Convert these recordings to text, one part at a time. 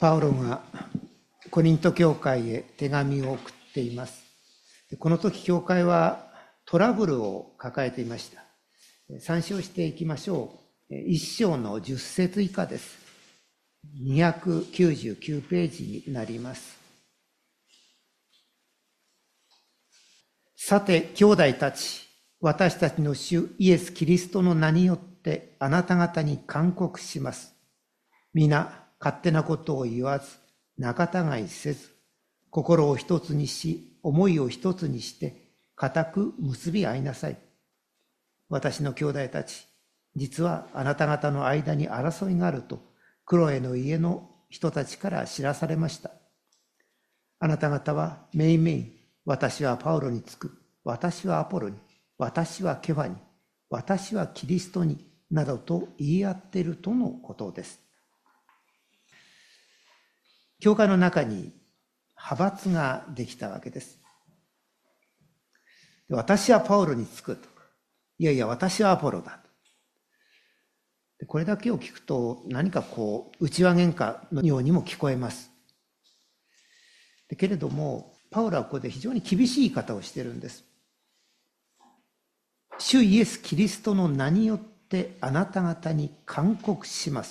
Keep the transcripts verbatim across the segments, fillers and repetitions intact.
パウロがコリント教会へ手紙を送っています。この時教会はトラブルを抱えていました。参照していきましょう。一章の十節以下です。にひゃくきゅうじゅうきゅうページになります。さて兄弟たち、私たちの主イエス・キリストの名によってあなた方に勧告します。皆勝手なことを言わず、仲違いせず、心を一つにし、思いを一つにして、固く結び合いなさい。私の兄弟たち、実はあなた方の間に争いがあると、クロエの家の人たちから知らされました。あなた方はめいめい、私はパウロにつく、私はアポロに、私はケファに、私はキリストに、などと言い合っているとのことです。教会の中に派閥ができたわけです。私はパウロにつくと。いやいや、私はアポロだと。これだけを聞くと何かこう、内輪喧嘩のようにも聞こえます。けれども、パウロはここで非常に厳しい言い方をしているんです。主イエス・キリストの名によってあなた方に勧告します。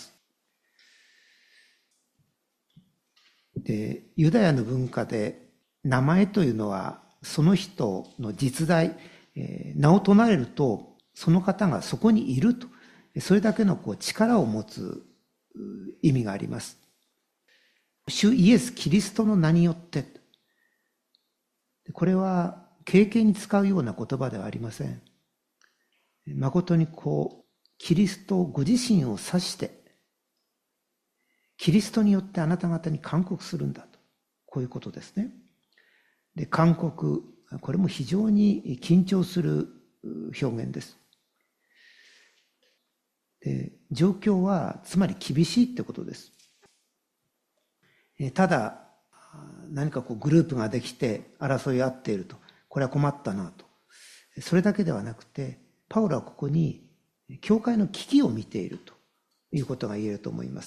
で、ユダヤの文化で名前というのはその人の実在、えー、名を唱えるとその方がそこにいると、それだけのこう力を持つ意味があります。主イエス・キリストの名によって、これは軽々に使うような言葉ではありません。誠にこうキリストご自身を指してキリストによってあなた方に勧告するんだと、こういうことですね。で、勧告、これも非常に緊張する表現です。で、状況はつまり厳しいってことです。ただ何かこうグループができて争い合っていると、これは困ったなと、それだけではなくて、パウロはここに教会の危機を見ているということが言えると思います。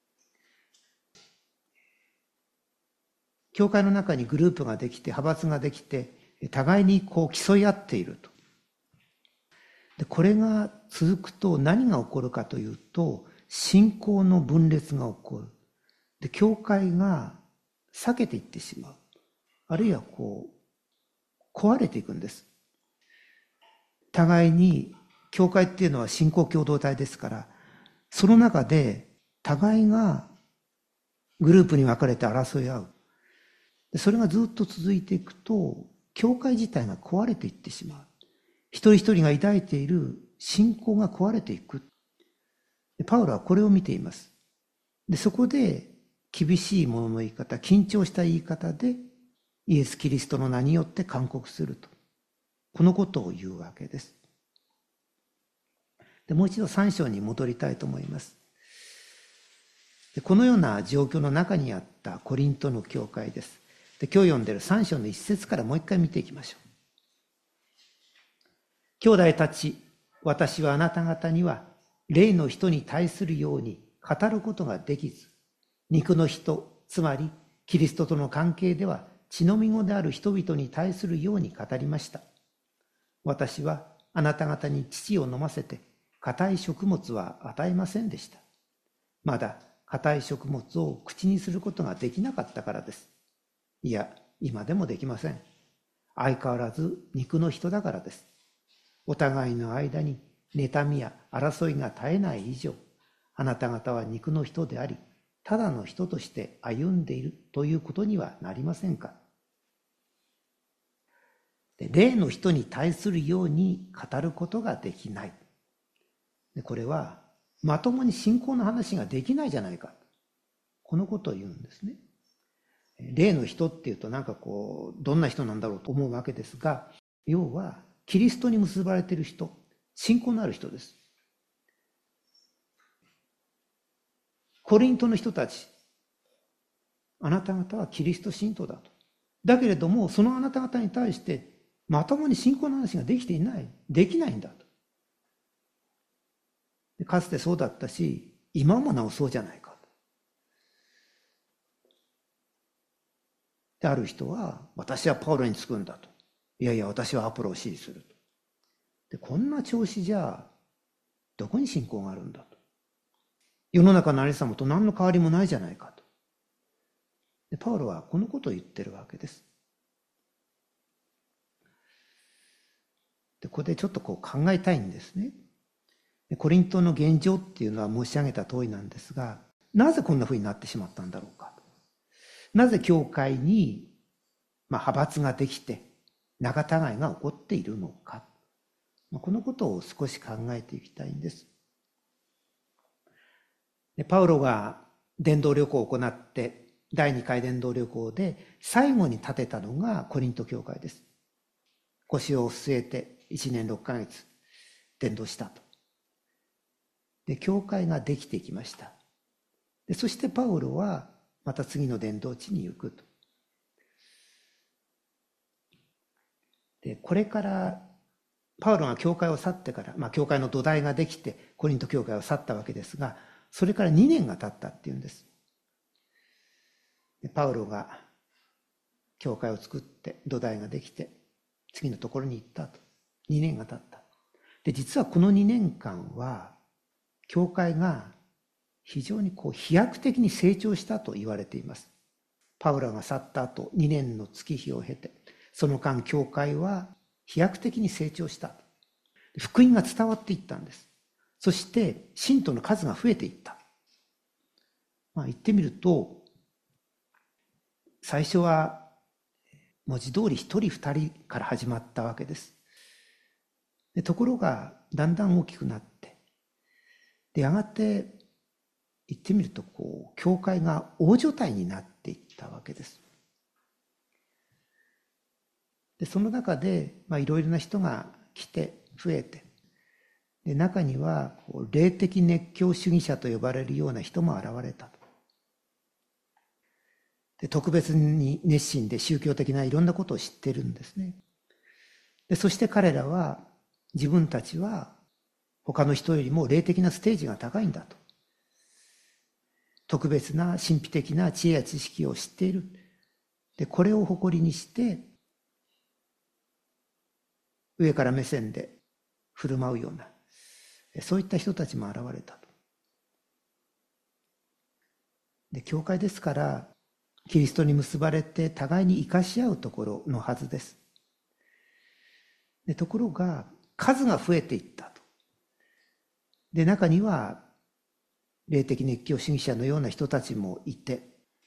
教会の中にグループができて、派閥ができて、互いにこう競い合っていると。で、これが続くと何が起こるかというと、信仰の分裂が起こる。で、教会が避けていってしまう。あるいはこう、壊れていくんです。互いに、教会っていうのは信仰共同体ですから、その中で互いがグループに分かれて争い合う。それがずっと続いていくと、教会自体が壊れていってしまう。一人一人が抱いている信仰が壊れていく。パウロはこれを見ています。で、そこで厳しいものの言い方、緊張した言い方でイエス・キリストの名によって勧告すると。このことを言うわけです。で、もう一度さん章に戻りたいと思います。で、このような状況の中にあったコリントの教会です。で、今日読んでいるさん章の一節からもう一回見ていきましょう。兄弟たち、私はあなた方には霊の人に対するように語ることができず、肉の人、つまりキリストとの関係では血のみ子である人々に対するように語りました。私はあなた方に乳を飲ませて硬い食物は与えませんでした。まだ硬い食物を口にすることができなかったからです。いや、今でもできません。相変わらず肉の人だからです。お互いの間に妬みや争いが絶えない以上、あなた方は肉の人であり、ただの人として歩んでいるということにはなりませんか。で、霊の人に対するように語ることができない。で、これはまともに信仰の話ができないじゃないか。このことを言うんですね。霊の人っていうとなんかこうどんな人なんだろうと思うわけですが、要はキリストに結ばれている人、信仰のある人です。コリントの人たち、あなた方はキリスト信徒だと。だけれどもそのあなた方に対してまともに信仰の話ができていない、できないんだと。かつてそうだったし、今もなおそうじゃないか。 で、ある人は、私はパウロにつくんだと。いやいや、私はアポロを支持すると。で、こんな調子じゃ、どこに信仰があるんだと。世の中のありさまと何の変わりもないじゃないかと。で、パウロはこのことを言ってるわけです。で、ここでちょっとこう考えたいんですね。で、コリントの現状っていうのは申し上げた通りなんですが、なぜこんな風になってしまったんだろうか。なぜ教会に、まあ、派閥ができて仲違いが起こっているのか。まあ、このことを少し考えていきたいんです。で、パウロが伝道旅行を行ってだいにかい伝道旅行で最後に建てたのがコリント教会です。腰を据えていちねんろっかげつ伝道したと。で、教会ができていきました。で、そしてパウロはまた次の伝道地に行くと。で、これからパウロが教会を去ってから、まあ教会の土台ができてコリント教会を去ったわけですが、それからにねんが経ったっていうんです。で、パウロが教会を作って土台ができて次のところに行ったと。にねんが経った。で、実はこのにねんかんは教会が非常にこう飛躍的に成長したと言われています。パウロが去った後にねんの月日を経て、その間教会は飛躍的に成長した。福音が伝わっていったんです。そして信徒の数が増えていった。まあ言ってみると、最初は文字通り一人二人から始まったわけです。で、ところがだんだん大きくなって、で、やがて言ってみるとこう教会が大所帯になっていったわけです。で、その中でまあいろいろな人が来て増えて、で、中にはこう霊的熱狂主義者と呼ばれるような人も現れたと。で、特別に熱心で宗教的ないろんなことを知ってるんですね。で、そして彼らは自分たちは他の人よりも霊的なステージが高いんだと。特別な神秘的な知恵や知識を知っている。で、これを誇りにして上から目線で振る舞うような、そういった人たちも現れたと。で、教会ですからキリストに結ばれて互いに生かし合うところのはずです。で、ところが数が増えていったと。で、中には霊的熱狂主義者のような人たちもいて、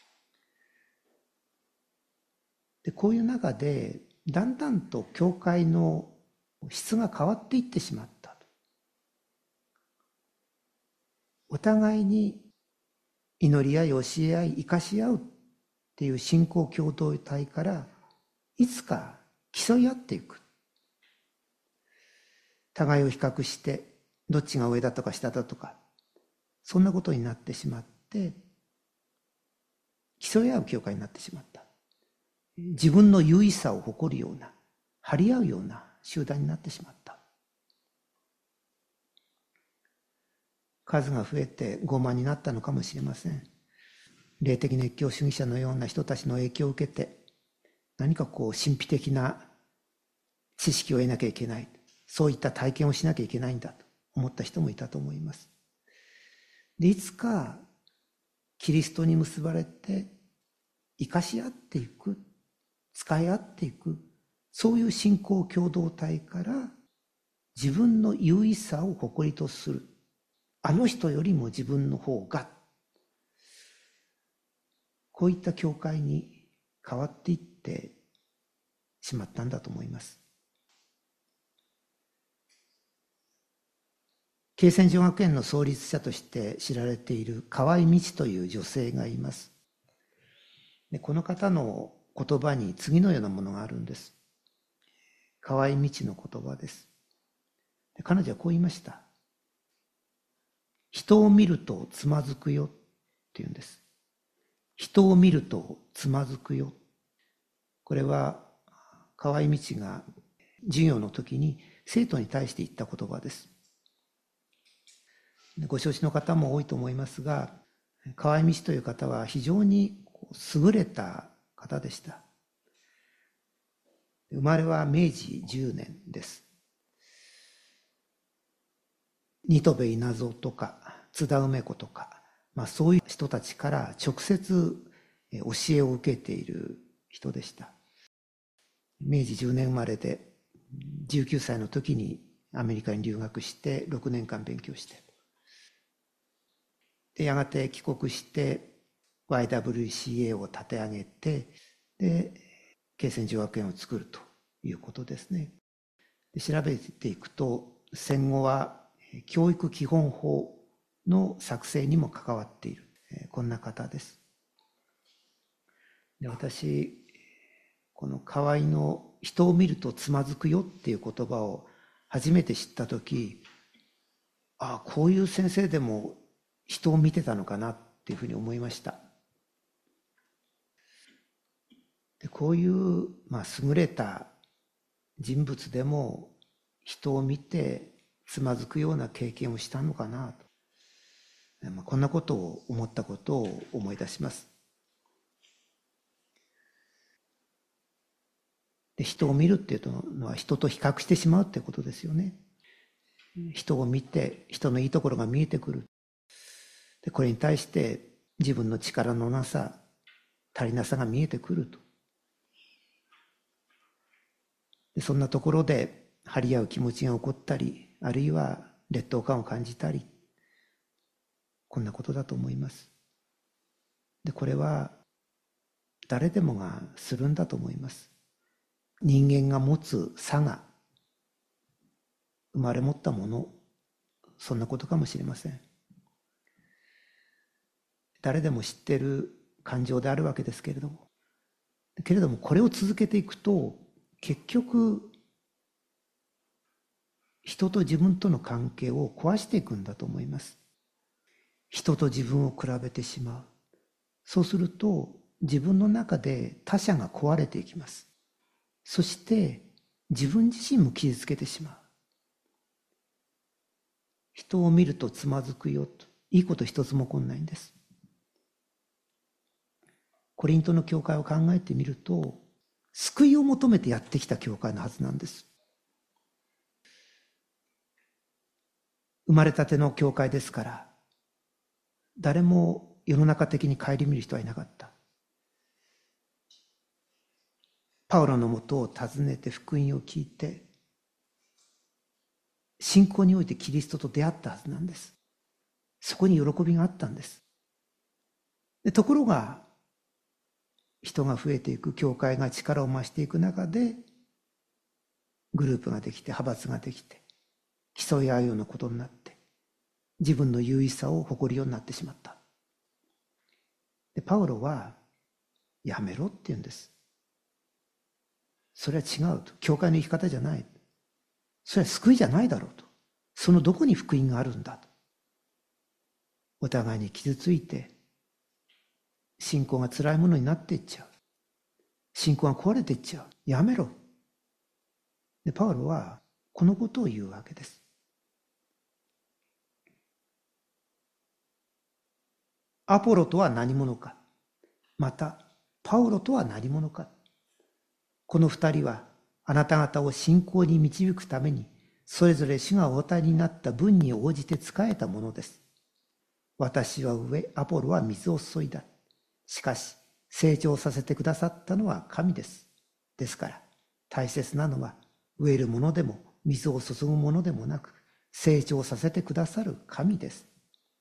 で、こういう中でだんだんと教会の質が変わっていってしまったと。お互いに祈り合い教え合い生かし合うっていう信仰共同体からいつか競い合っていく。互いを比較してどっちが上だとか下だとか、そんなことになってしまって競い合う教会になってしまった。自分の優位さを誇るような、張り合うような集団になってしまった。数が増えて傲慢になったのかもしれません。霊的熱狂主義者のような人たちの影響を受けて、何かこう神秘的な知識を得なきゃいけない、そういった体験をしなきゃいけないんだと思った人もいたと思います。で、いつかキリストに結ばれて生かし合っていく、使い合っていく、そういう信仰共同体から自分の優位さを誇りとする、あの人よりも自分の方が、こういった教会に変わっていってしまったんだと思います。恵泉女学園の創立者として知られている河合道という女性がいます。で、この方の言葉に次のようなものがあるんです。河合道の言葉です。で、彼女はこう言いました。人を見るとつまずくよっていうんです。人を見るとつまずくよ。これは河合道が授業の時に生徒に対して言った言葉です。ご承知の方も多いと思いますが、河合道という方は非常に優れた方でした。 生まれはめいじじゅうねんです。新渡戸稲造とか津田梅子とか、まあ、そういう人たちから直接教えを受けている人でした。めいじじゅうねん生まれでじゅうきゅうさいの時にアメリカに留学してろくねんかん勉強して、でやがて帰国して ワイダブリューシーエー を立て上げて、で恵泉女学園を作るということですね。で調べていくと、戦後は教育基本法の作成にも関わっている、こんな方です。で私、この河合の人を見るとつまずくよっていう言葉を初めて知ったとき、ああ、こういう先生でも人を見てたのかなっていうふうに思いました。でこういう、まあ、優れた人物でも人を見てつまずくような経験をしたのかなと、まあ、こんなことを思ったことを思い出します。で人を見るっていうのは人と比較してしまうってことですよね。人を見て人のいいところが見えてくる。でこれに対して自分の力のなさ、足りなさが見えてくると。でそんなところで張り合う気持ちが起こったり、あるいは劣等感を感じたり、こんなことだと思います。でこれは誰でもがするんだと思います。人間が持つ差が生まれ持ったもの、そんなことかもしれません。誰でも知っている感情であるわけですけれども、けれどもこれを続けていくと、結局人と自分との関係を壊していくんだと思います。人と自分を比べてしまう。そうすると自分の中で他者が壊れていきます。そして自分自身も傷つけてしまう。人を見るとつまずくよと、いいこと一つも起こんないんです。コリントの教会を考えてみると、救いを求めてやってきた教会のはずなんです。生まれたての教会ですから、誰も世の中的に顧みる人はいなかった。パウロのもとを訪ねて福音を聞いて、信仰においてキリストと出会ったはずなんです。そこに喜びがあったんです。でところが、人が増えていく、教会が力を増していく中で、グループができて、派閥ができて、競い合うようなことになって、自分の優位さを誇るようになってしまった。でパウロは、やめろって言うんです。それは違うと。教会の生き方じゃない。それは救いじゃないだろうと。そのどこに福音があるんだと。お互いに傷ついて、信仰が辛いものになっていっちゃう。信仰が壊れていっちゃう。やめろ。で、パウロはこのことを言うわけです。アポロとは何者か。また、パウロとは何者か。この二人はあなた方を信仰に導くために、それぞれ主がお与えになった分に応じて仕えたものです。私は植え、アポロは水を注いだ。しかし、成長させてくださったのは神です。ですから、大切なのは、植えるものでも水を注ぐものでもなく、成長させてくださる神です。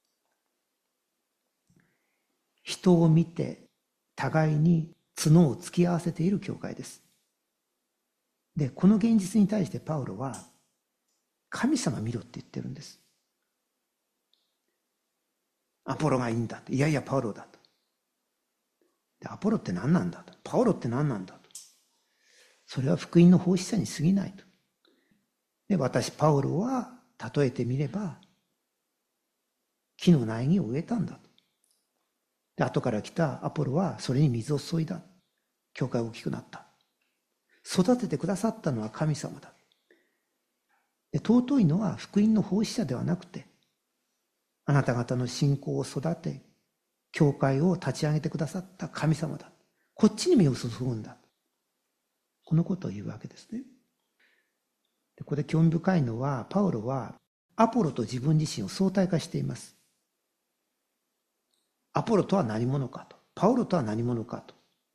人を見て、互いに角を突き合わせている教会です。で、この現実に対してパウロは、神様見ろって言ってるんです。アポロがいいんだと。いやいや、パウロだと。で、アポロって何なんだと。パウロって何なんだと。それは福音の奉仕者に過ぎないと。で、私、パウロは、例えてみれば、木の苗木を植えたんだと。で、後から来たアポロは、それに水を注いだ。教会が大きくなった。育ててくださったのは神様だ。で、尊いのは福音の奉仕者ではなくて、あなた方の信仰を育て、教会を立ち上げてくださった神様だ。こっちに目を注ぐんだ。 このことを言うわけですね。でここで興味深いのは、パウロはアポロと自分自身を相対化しています。アポロとは何者かと、パウロとは何者かと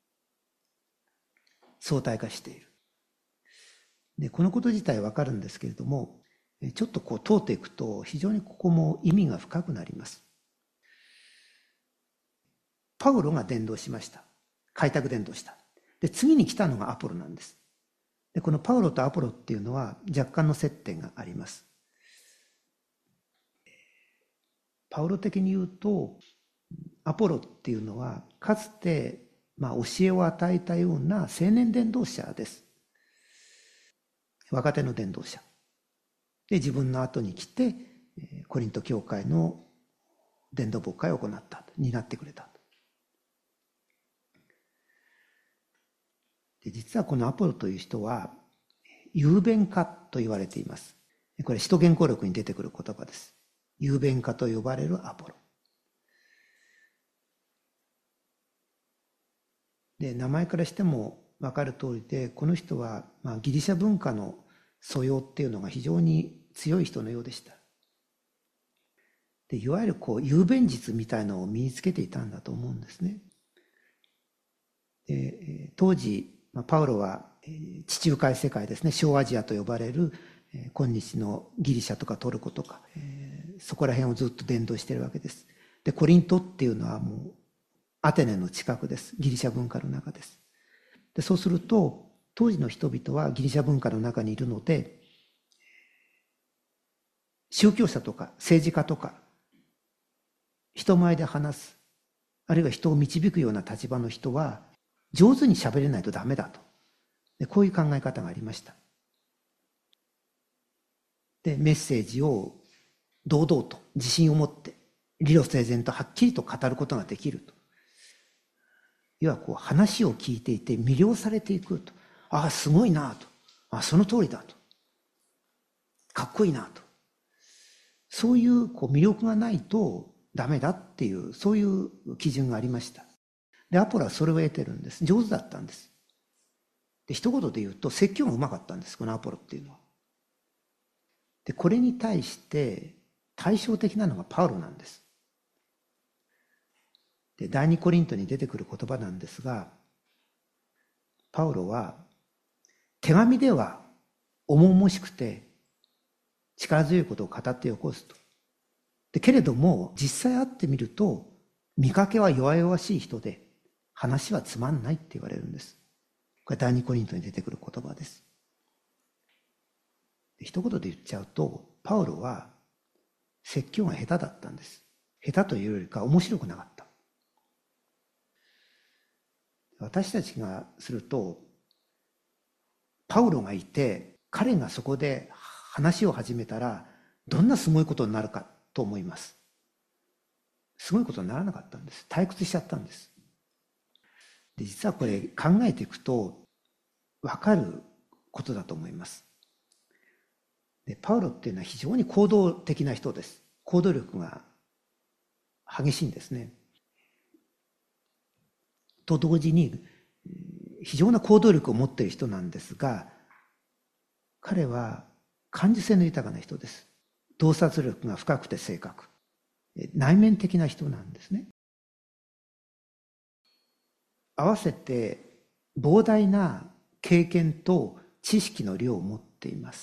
相対化している。でこのこと自体わかるんですけれども、ちょっとこう通っていくと非常にここも意味が深くなります。パウロが伝道しました。開拓伝道した。で次に来たのがアポロなんです。でこのパウロとアポロっていうのは若干の接点があります。パウロ的に言うと、アポロっていうのはかつてまあ教えを与えたような青年伝道者です。若手の伝道者で、自分の後に来てコリント教会の伝道牧会を行ったと、担ってくれたと。で実はこのアポロという人は雄弁家と言われています。これ使徒言行録に出てくる言葉です。雄弁家と呼ばれるアポロで、名前からしても分かる通りで、この人はまあギリシャ文化の素養っていうのが非常に強い人のようでした。でいわゆるこう雄弁術みたいのを身につけていたんだと思うんですね。で当時パウロは地中海世界ですね、小アジアと呼ばれる今日のギリシャとかトルコとか、そこら辺をずっと伝道しているわけです。でコリントっていうのはもうアテネの近くです。ギリシャ文化の中です。でそうすると当時の人々はギリシャ文化の中にいるので、宗教者とか政治家とか人前で話す、あるいは人を導くような立場の人は上手に喋れないとダメだと。でこういう考え方がありました。でメッセージを堂々と自信を持って理路整然とはっきりと語ることができると。要はこう話を聞いていて魅了されていくと。ああすごいなと。ああその通りだと。かっこいいなと。そういうこう魅力がないとダメだっていう、そういう基準がありました。でアポロはそれを得てるんです。上手だったんです。で一言で言うと説教がうまかったんです、このアポロっていうのは。でこれに対して対照的なのがパウロなんです。で第二コリントに出てくる言葉なんですが、パウロは手紙では重々しくて力強いことを語って起こすと。でけれども実際会ってみると見かけは弱々しい人で話はつまんないって言われるんです。これ第二コリントに出てくる言葉です。で一言で言っちゃうと、パウロは説教が下手だったんです。下手というよりか面白くなかった。私たちがすると、パウロがいて彼がそこで話を始めたらどんなすごいことになるかと思います。すごいことにならなかったんです。退屈しちゃったんです。で実はこれ考えていくと分かることだと思います。でパウロっていうのは非常に行動的な人です。行動力が激しいんですね。と同時に非常な行動力を持っている人なんですが、彼は感受性の豊かな人です。洞察力が深くて正確、内面的な人なんですね。合わせて膨大な経験と知識の量を持っています。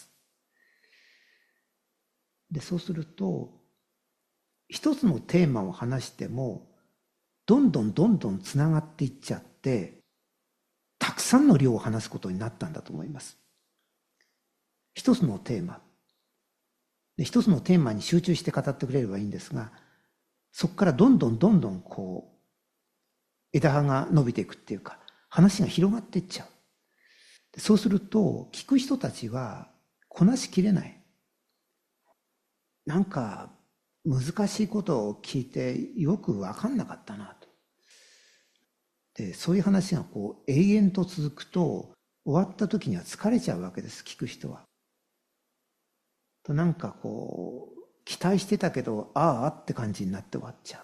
でそうすると一つのテーマを話してもどんどんどんどんつながっていっちゃってたくさんの量を話すことになったんだと思います。一つのテーマで一つのテーマに集中して語ってくれればいいんですが、そこからどんどんどんどんこう枝葉が伸びていくっていうか話が広がっていっちゃう。そうすると聞く人たちはこなしきれない。なんか難しいことを聞いてよく分かんなかったなと。でそういう話がこう永遠と続くと終わった時には疲れちゃうわけです、聞く人は。となんかこう期待してたけどああって感じになって終わっちゃう。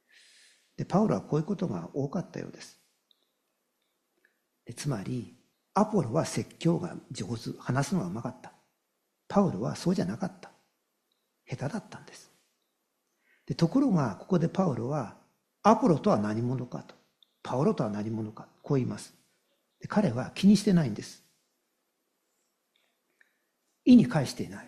でパウロはこういうことが多かったようです。でつまりアポロは説教が上手、話すのがうまかった。パウロはそうじゃなかった。下手だったんです。でところが、ここでパウロは、アポロとは何者かと、パウロとは何者か、こう言います。で彼は気にしてないんです。意に介していない。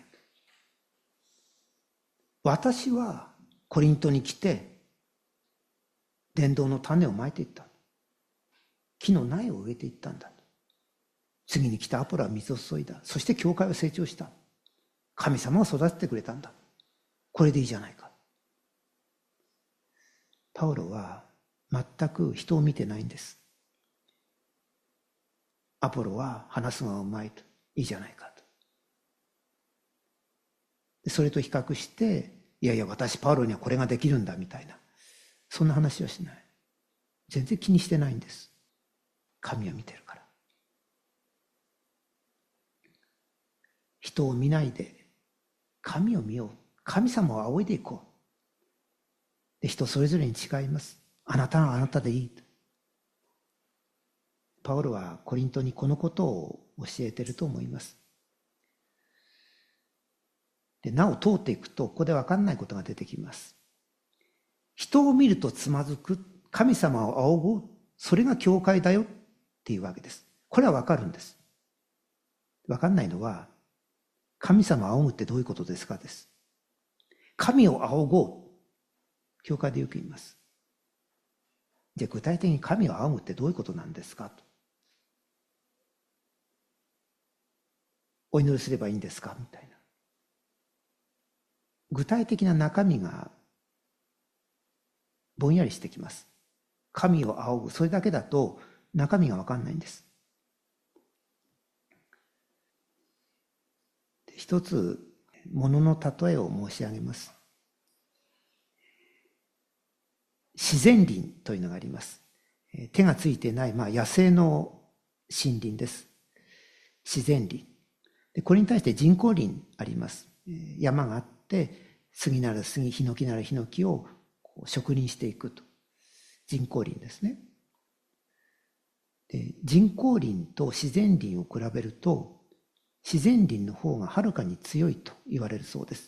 私はコリントに来て、伝道の種をまいていった。木の苗を植えていったんだ。次に来たアポロは水を注いだ。そして教会は成長した。神様を育ててくれたんだ。これでいいじゃないか。パウロは全く人を見てないんです。アポロは話すのがうまいと、いいじゃないかと。それと比較して、いやいや私パウロにはこれができるんだみたいな、そんな話はしない。全然気にしてないんです。神は見てるから。人を見ないで神を見よう。神様を仰いでいこう。で人それぞれに違います。あなたはあなたでいい。パウロはコリントにこのことを教えていると思います。でなお通っていくと、ここで分かんないことが出てきます。人を見るとつまずく、神様を仰ごう、それが教会だよっていうわけです。これは分かるんです。分かんないのは、神様を仰ぐってどういうことですかです。神を仰ごう、教会でよく言います。じゃあ具体的に神を仰ぐってどういうことなんですかと。お祈りすればいいんですかみたいな。具体的な中身がぼんやりしてきます。神を仰ぐ、それだけだと中身が分かんないんです。一つ物の例えを申し上げます。自然林というのがあります。手がついてない、まあ、野生の森林です。自然林で、これに対して人工林あります。山があって杉なら杉、ヒノキならヒノキを植林していくと、人工林ですね。で人工林と自然林を比べると、自然林の方がはるかに強いと言われるそうです。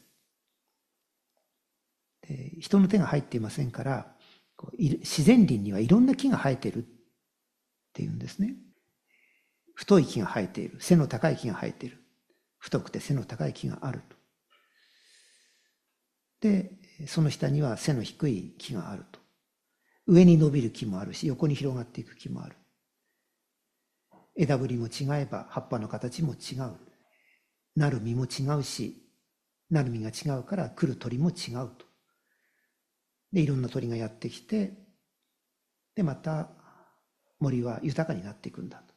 で人の手が入っていませんから、自然林にはいろんな木が生えているっていうんですね。太い木が生えている、背の高い木が生えている、太くて背の高い木があると。でその下には背の低い木があると。上に伸びる木もあるし、横に広がっていく木もある。枝ぶりも違えば葉っぱの形も違う。なる実も違うし、なる実が違うから来る鳥も違うと。でいろんな鳥がやってきて、でまた森は豊かになっていくんだと。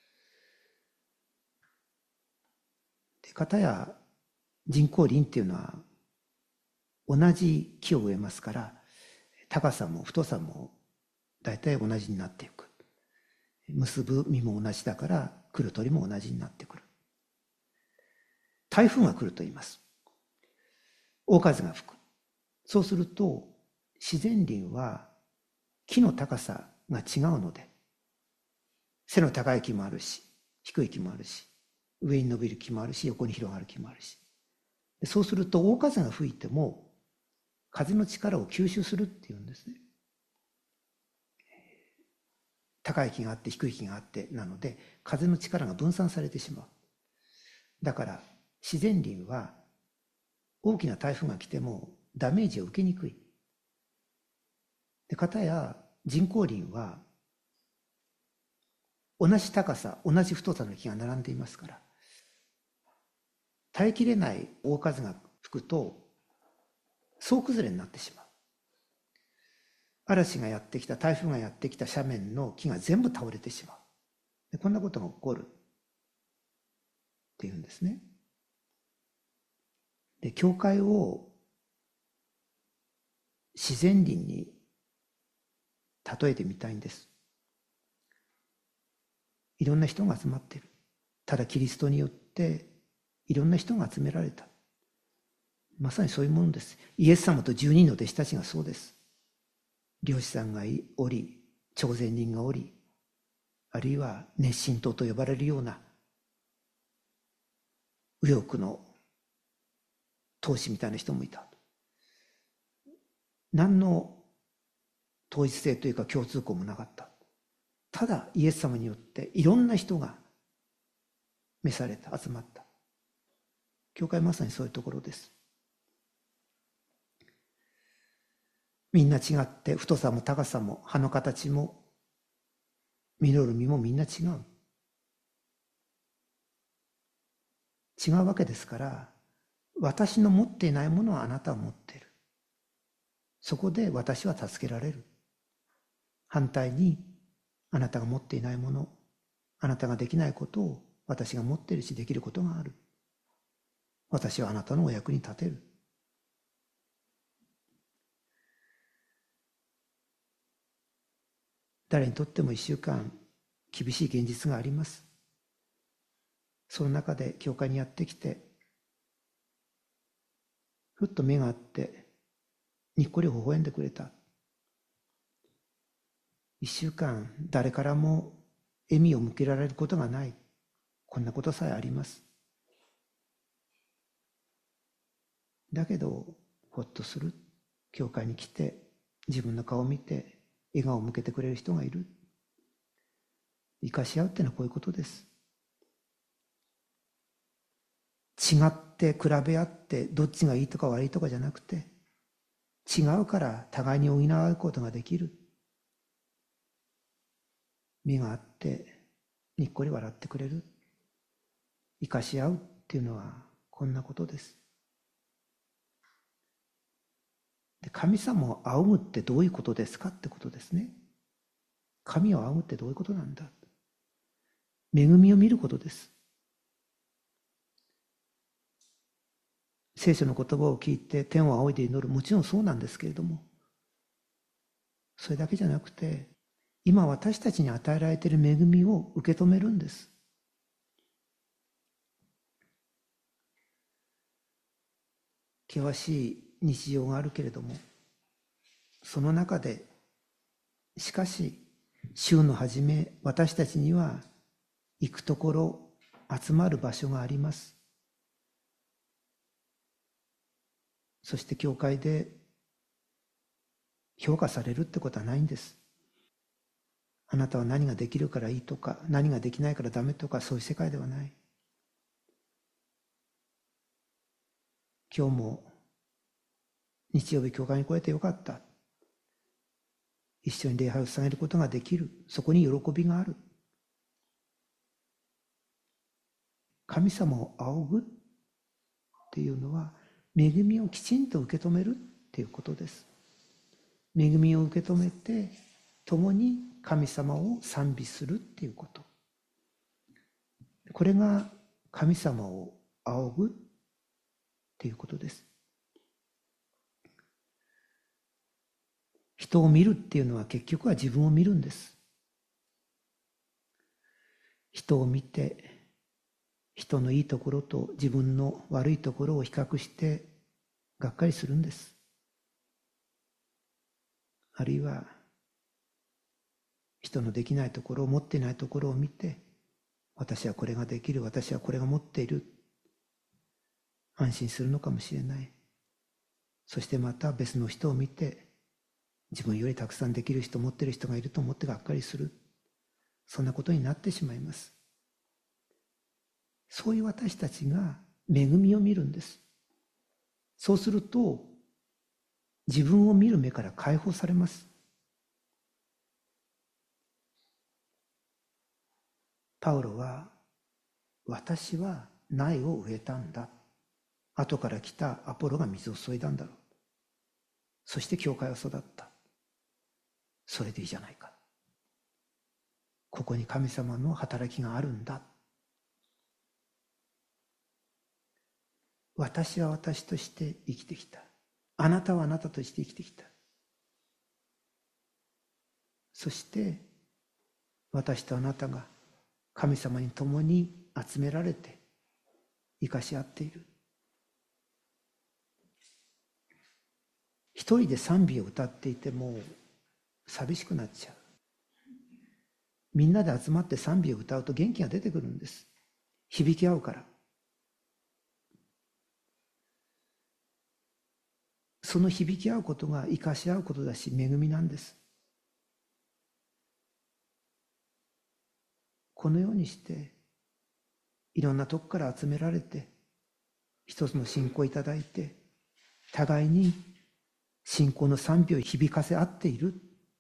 で片や人工林っていうのは同じ木を植えますから、高さも太さも大体同じになっていく。結ぶ実も同じだから来る鳥も同じになってくる。台風が来ると言います。大風が吹く。そうすると自然林は木の高さが違うので、背の高い木もあるし、低い木もあるし、上に伸びる木もあるし、横に広がる木もあるし。そうすると大風が吹いても風の力を吸収するっていうんですね。高い木があって低い木があってなので、風の力が分散されてしまう。だから自然林は大きな台風が来てもダメージを受けにくい。で片や人工林は同じ高さ、同じ太さの木が並んでいますから、耐えきれない大風が吹くと総崩れになってしまう。嵐がやってきた、台風がやってきた斜面の木が全部倒れてしまう。でこんなことが起こるっていうんですね。で教会を自然林に例えてみたいんです。いろんな人が集まっている。ただキリストによっていろんな人が集められた。まさにそういうものです。イエス様とじゅうにんの弟子たちがそうです。漁師さんがおり、徴税人がおり、 あるいは熱心党と呼ばれるような右翼の闘士みたいな人もいた。何の統一性というか共通項もなかった。ただイエス様によっていろんな人が召された、集まった。教会はまさにそういうところです。みんな違って、太さも高さも葉の形も実る実もみんな違う。違うわけですから、私の持っていないものはあなたは持っている。そこで私は助けられる。反対に、あなたが持っていないもの、あなたができないことを私が持っているしできることがある。私はあなたのお役に立てる。誰にとっても一週間厳しい現実があります。その中で教会にやってきて、ふっと目があってにっこり微笑んでくれた。一週間誰からも笑みを向けられることがない。こんなことさえあります。だけどほっとする。教会に来て自分の顔を見て笑顔を向けてくれる人がいる。生かし合うってのはこういうことです。違って比べ合ってどっちがいいとか悪いとかじゃなくて、違うから互いに補い合うことができる。目があってにっこり笑ってくれる。生かし合うっていうのはこんなことです。で、神様を仰ぐってどういうことですかってことですね。神を仰ぐってどういうことなんだ。恵みを見ることです。聖書の言葉を聞いて天を仰いで祈る、もちろんそうなんですけれども、それだけじゃなくて、今私たちに与えられている恵みを受け止めるんです。険しい日常があるけれども、その中でしかし週の初め、私たちには行くところ、集まる場所があります。そして教会で評価されるってことはないんです。あなたは何ができるからいいとか、何ができないからダメとか、そういう世界ではない。今日も日曜日教会に来れてよかった。一緒に礼拝を捧げることができる。そこに喜びがある。神様を仰ぐっていうのは、恵みをきちんと受け止めるっていうことです。恵みを受け止めて、共に神様を賛美するっていうこと。これが神様を仰ぐっていうことです。人を見るっていうのは結局は自分を見るんです。人を見て、人のいいところと自分の悪いところを比較してがっかりするんです。あるいは人のできないところを持っていないところを見て、私はこれができる、私はこれが持っている、安心するのかもしれない。そしてまた別の人を見て、自分よりたくさんできる人、持っている人がいると思ってがっかりする。そんなことになってしまいます。そういう私たちが恵みを見るんです。そうすると、自分を見る目から解放されます。パウロは、私は苗を植えたんだ。後から来たアポロが水を注いだんだろう。そして教会は育った。それでいいじゃないか。ここに神様の働きがあるんだ。私は私として生きてきた。あなたはあなたとして生きてきた。そして私とあなたが神様に共に集められて生かし合っている。一人で賛美を歌っていても寂しくなっちゃう。 みんなで集まって賛美を歌うと元気が出てくるんです。響き合うから。その響き合うことが生かし合うことだし、恵みなんです。このようにして、いろんなとこから集められて、一つの信仰をいただいて、互いに信仰の賛美を響かせ合っている。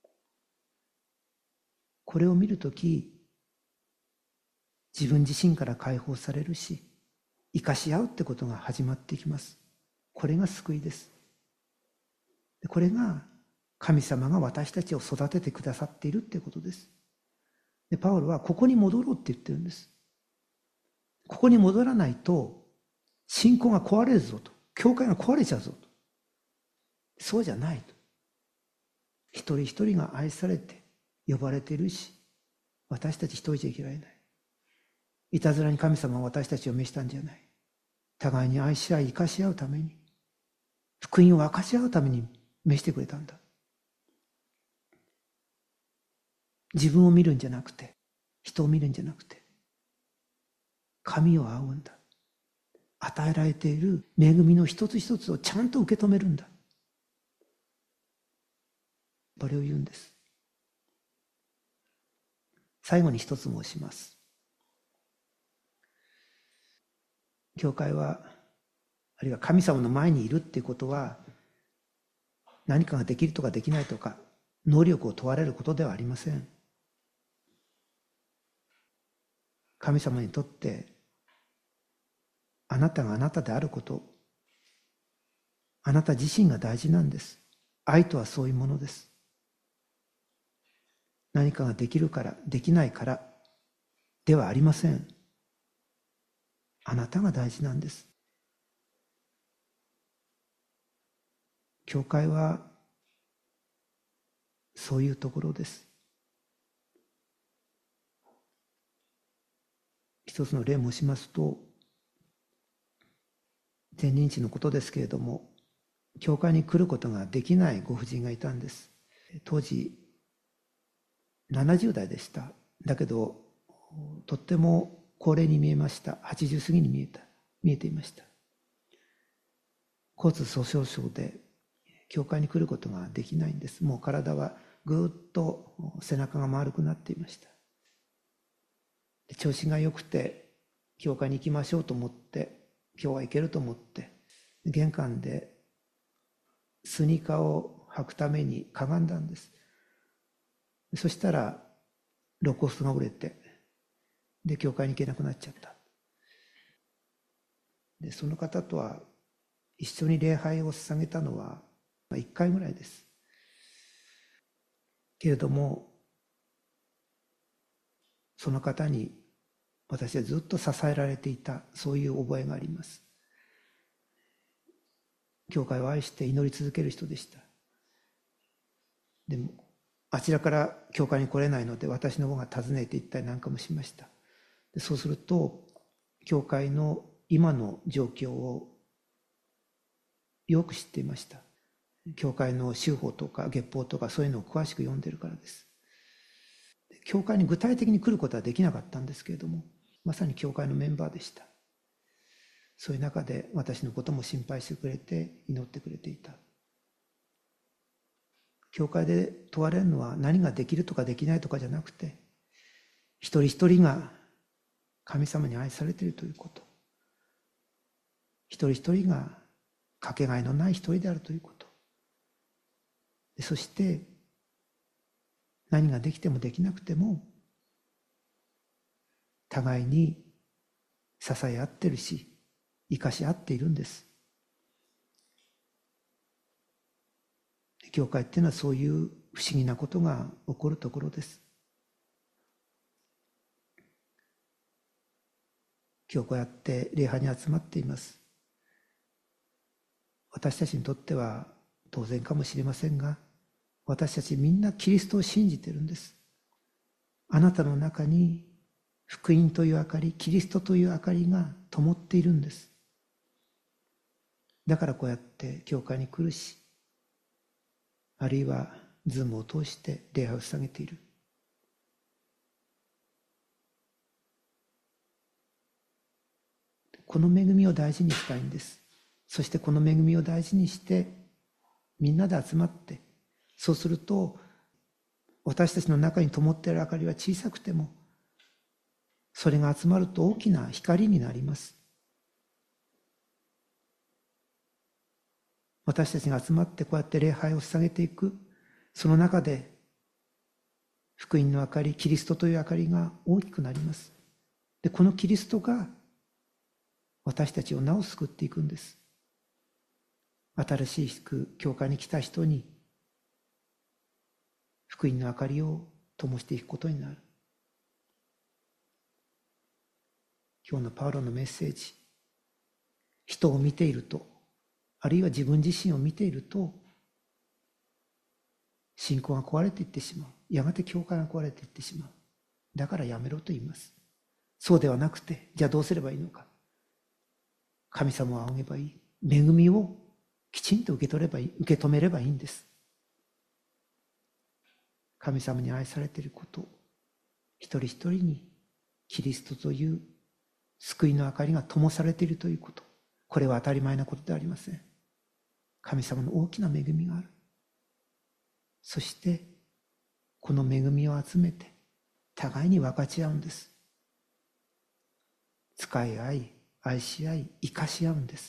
これを見るとき、自分自身から解放されるし、生かし合うってことが始まっていきます。これが救いです。これが神様が私たちを育ててくださっているってことです。で、パウロはここに戻ろうって言ってるんです。ここに戻らないと信仰が壊れるぞと、教会が壊れちゃうぞと。そうじゃないと。一人一人が愛されて呼ばれているし、私たち一人じゃ生きられない。いたずらに神様は私たちを召したんじゃない。互いに愛し合い生かし合うために、福音を分かち合うために召してくれたんだ。自分を見るんじゃなくて、人を見るんじゃなくて、神を仰ぐんだ。与えられている恵みの一つ一つをちゃんと受け止めるんだ。これを言うんです。最後に一つ申します。教会は、あるいは神様の前にいるっていうことは、何かができるとかできないとか、能力を問われることではありません。神様にとって、あなたがあなたであること、あなた自身が大事なんです。愛とはそういうものです。何かができるから、できないからではありません。あなたが大事なんです。教会はそういうところです。一つの例を申しますと、前任地のことですけれども、教会に来ることができないご婦人がいたんです。当時ななじゅう代でした。だけどとっても高齢に見えました。はちじゅう過ぎに見えた見えていました。骨粗鬆症で教会に来ることができないんです。もう体はぐーっと背中が丸くなっていました。調子が良くて教会に行きましょうと思って、今日は行けると思って玄関でスニーカーを履くためにかがんだんです。そしたら肋骨が折れて、で教会に行けなくなっちゃった。でその方とは一緒に礼拝を捧げたのはいっかいぐらいです。けれどもその方に私はずっと支えられていた、そういう覚えがあります。教会を愛して祈り続ける人でした。でもあちらから教会に来れないので私の方が訪ねて行ったりなんかもしました。でそうすると教会の今の状況をよく知っていました。教会の修法とか月報とかそういうのを詳しく読んでるからです。教会に具体的に来ることはできなかったんですけれども、まさに教会のメンバーでした。そういう中で私のことも心配してくれて祈ってくれていた。教会で問われるのは何ができるとかできないとかじゃなくて、一人一人が神様に愛されているということ、一人一人がかけがえのない一人であるということ、そして何ができてもできなくても互いに支え合ってるし生かし合っているんです。教会っていうのはそういう不思議なことが起こるところです。今日こうやって礼拝に集まっています。私たちにとっては当然かもしれませんが、私たちみんなキリストを信じているんです。あなたの中に福音という明かり、キリストという明かりが灯っているんです。だからこうやって教会に来るし、あるいはズームを通して礼拝を捧げている。 この恵みを大事にしたいんです。そしてこの恵みを大事にしてみんなで集まって、そうすると私たちの中に灯っている明かりは小さくても、それが集まると大きな光になります。私たちが集まってこうやって礼拝を捧げていく、その中で福音の明かり、キリストという明かりが大きくなります。で、このキリストが私たちをなお救っていくんです。新しく教会に来た人に福音の明かりを灯していくことになる。今日のパウロのメッセージ、人を見ていると、あるいは自分自身を見ていると、信仰が壊れていってしまう。やがて教会が壊れていってしまう。だからやめろと言います。そうではなくて、じゃあどうすればいいのか。神様を仰げばいい。恵みをきちんと受け取ればいい、受け止めればいいんです。神様に愛されていること、一人一人にキリストという救いの明かりが灯されているということ、これは当たり前なことではありません。神様の大きな恵みがある。そしてこの恵みを集めて互いに分かち合うんです。使い合い、愛し合い、生かし合うんです。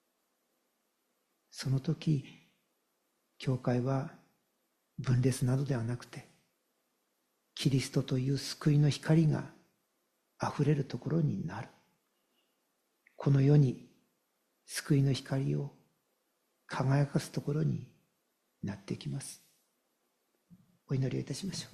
その時、教会は分裂などではなくて、キリストという救いの光があふれるところになる。この世に救いの光を輝かすところになっていきます。お祈りをいたしましょう。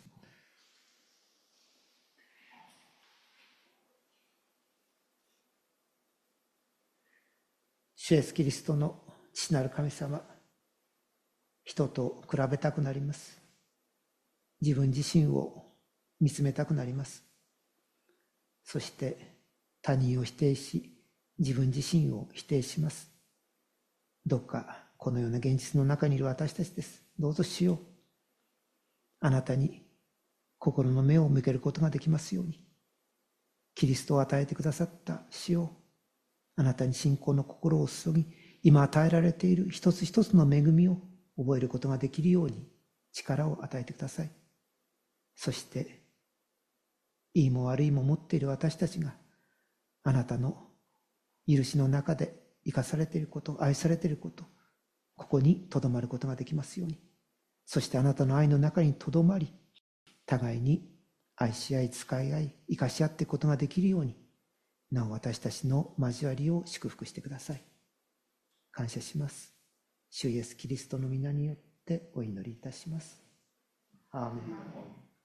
主イエスキリストの父なる神様、人と比べたくなります。自分自身を見つめたくなります。そして他人を否定し、自分自身を否定します。どうかこのような現実の中にいる私たちです。どうぞ主よ、あなたに心の目を向けることができますように。キリストを与えてくださった主よ、あなたに信仰の心を注ぎ、今与えられている一つ一つの恵みを覚えることができるように力を与えてください。そしていいも悪いも持っている私たちがあなたの許しの中で生かされていること、愛されていること、ここにとどまることができますように。そしてあなたの愛の中にとどまり、互いに愛し合い、使い合い、生かし合っていくことができるように、なお私たちの交わりを祝福してください。感謝します。主イエスキリストの皆によってお祈りいたします。アーメン。